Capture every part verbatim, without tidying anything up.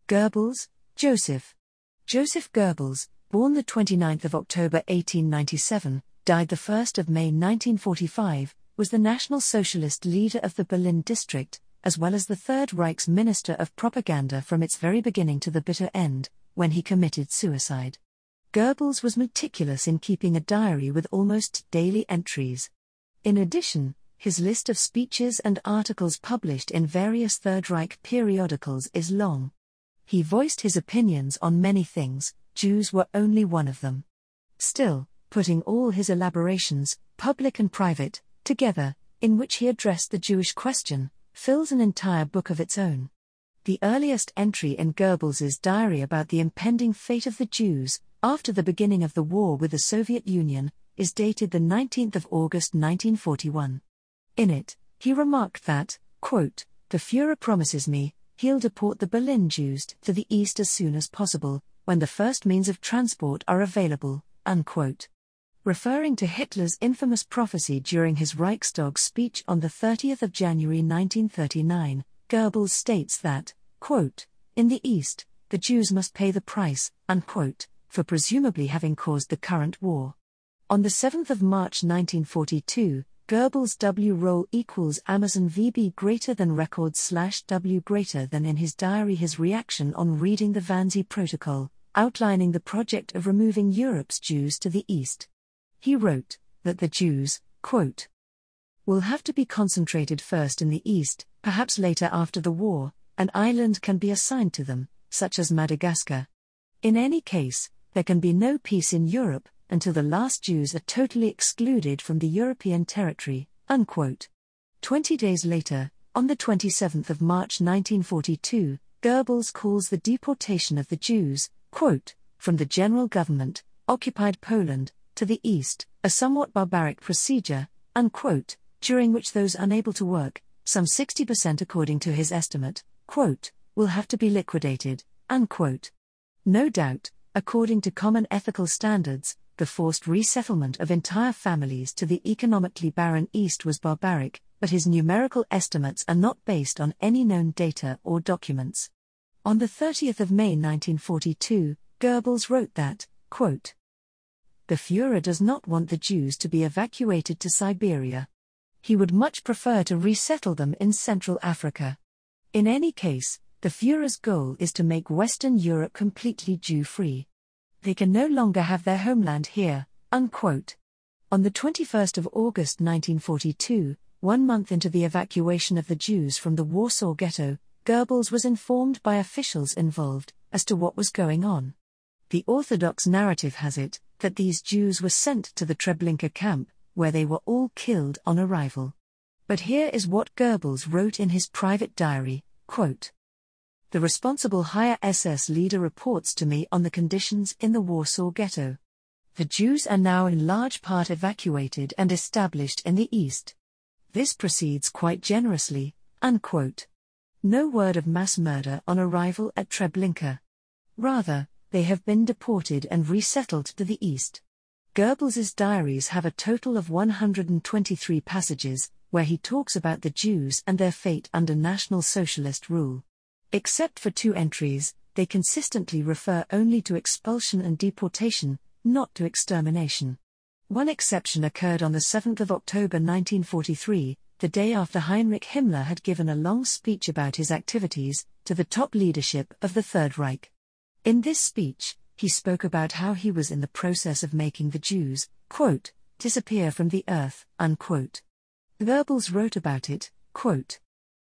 Goebbels, Joseph. Joseph Goebbels, born the twenty-ninth of October eighteen ninety-seven, died the first of May nineteen forty-five, was the National Socialist leader of the Berlin district, as well as the Third Reich's Minister of Propaganda from its very beginning to the bitter end, when he committed suicide. Goebbels was meticulous in keeping a diary with almost daily entries. In addition, his list of speeches and articles published in various Third Reich periodicals is long. He voiced his opinions on many things, Jews were only one of them. Still, putting all his elaborations, public and private, together, in which he addressed the Jewish question, fills an entire book of its own. The earliest entry in Goebbels's diary about the impending fate of the Jews, after the beginning of the war with the Soviet Union, is dated the nineteenth of August nineteen forty-one. In it, he remarked that, quote, "The Führer promises me, he'll deport the Berlin Jews to the east as soon as possible, when the first means of transport are available," unquote. Referring to Hitler's infamous prophecy during his Reichstag speech on the thirtieth of January nineteen thirty-nine, Goebbels states that, quote, "In the East, the Jews must pay the price," unquote, for presumably having caused the current war. On the seventh of March nineteen forty-two, Goebbels W roll equals Amazon V B greater than record slash W greater than in his diary his reaction on reading the Wannsee Protocol, outlining the project of removing Europe's Jews to the East. He wrote that the Jews, quote, "will have to be concentrated first in the East, perhaps later after the war, an island can be assigned to them, such as Madagascar. In any case, there can be no peace in Europe until the last Jews are totally excluded from the European territory," unquote. Twenty days later, on the twenty-seventh of March nineteen forty-two, Goebbels calls the deportation of the Jews, quote, "from the general government, occupied Poland, to the East, a somewhat barbaric procedure," unquote, during which those unable to work, some sixty percent according to his estimate, quote, "will have to be liquidated," unquote. No doubt, according to common ethical standards, the forced resettlement of entire families to the economically barren East was barbaric, but his numerical estimates are not based on any known data or documents. On the thirtieth of May nineteen forty-two, Goebbels wrote that, quote, "The Führer does not want the Jews to be evacuated to Siberia. He would much prefer to resettle them in Central Africa. In any case, the Führer's goal is to make Western Europe completely Jew-free. They can no longer have their homeland here," unquote. On the twenty-first of August nineteen forty-two, one month into the evacuation of the Jews from the Warsaw Ghetto, Goebbels was informed by officials involved as to what was going on. The Orthodox narrative has it that these Jews were sent to the Treblinka camp, where they were all killed on arrival. But here is what Goebbels wrote in his private diary, quote, "The responsible higher S S leader reports to me on the conditions in the Warsaw Ghetto. The Jews are now in large part evacuated and established in the East. This proceeds quite generously," unquote. No word of mass murder on arrival at Treblinka. Rather, they have been deported and resettled to the East. Goebbels's diaries have a total of one hundred twenty-three passages, where he talks about the Jews and their fate under National Socialist rule. Except for two entries, they consistently refer only to expulsion and deportation, not to extermination. One exception occurred on the seventh of October nineteen forty-three, the day after Heinrich Himmler had given a long speech about his activities to the top leadership of the Third Reich. In this speech, he spoke about how he was in the process of making the Jews, quote, "disappear from the earth," unquote. Goebbels wrote about it, quote,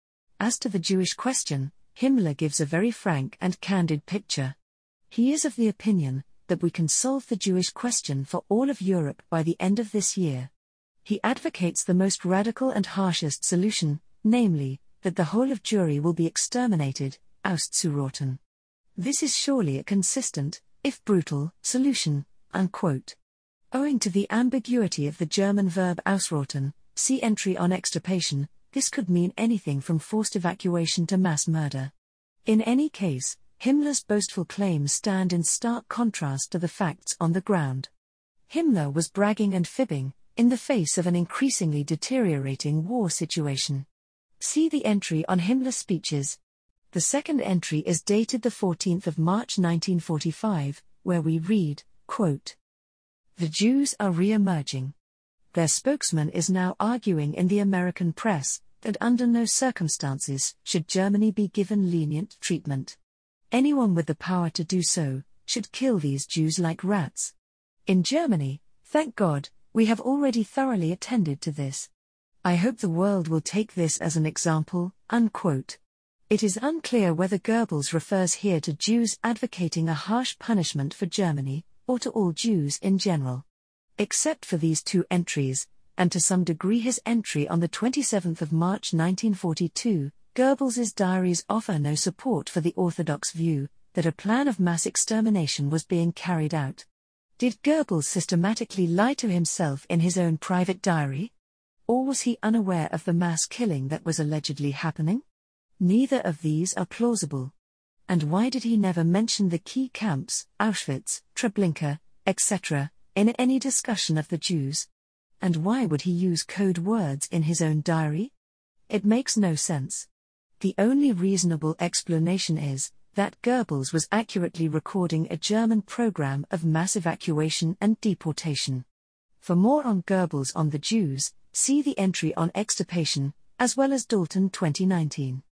"As to the Jewish question, Himmler gives a very frank and candid picture. He is of the opinion that we can solve the Jewish question for all of Europe by the end of this year. He advocates the most radical and harshest solution, namely, that the whole of Jewry will be exterminated, auszurotten. This is surely a consistent, if brutal, solution," unquote. Owing to the ambiguity of the German verb ausrotten, see entry on extirpation, this could mean anything from forced evacuation to mass murder. In any case, Himmler's boastful claims stand in stark contrast to the facts on the ground. Himmler was bragging and fibbing, in the face of an increasingly deteriorating war situation. See the entry on Himmler's speeches. The second entry is dated the fourteenth of March nineteen forty-five, where we read, quote, "The Jews are re-emerging. Their spokesman is now arguing in the American press that under no circumstances should Germany be given lenient treatment. Anyone with the power to do so should kill these Jews like rats. In Germany, thank God, we have already thoroughly attended to this. I hope the world will take this as an example." Unquote. It is unclear whether Goebbels refers here to Jews advocating a harsh punishment for Germany, or to all Jews in general. Except for these two entries, and to some degree his entry on the twenty-seventh of March nineteen forty-two, Goebbels's diaries offer no support for the orthodox view that a plan of mass extermination was being carried out. Did Goebbels systematically lie to himself in his own private diary? Or was he unaware of the mass killing that was allegedly happening? Neither of these are plausible. And why did he never mention the key camps, Auschwitz, Treblinka, et cetera, in any discussion of the Jews? And why would he use code words in his own diary? It makes no sense. The only reasonable explanation is that Goebbels was accurately recording a German program of mass evacuation and deportation. For more on Goebbels on the Jews, see the entry on extirpation, as well as Dalton twenty nineteen.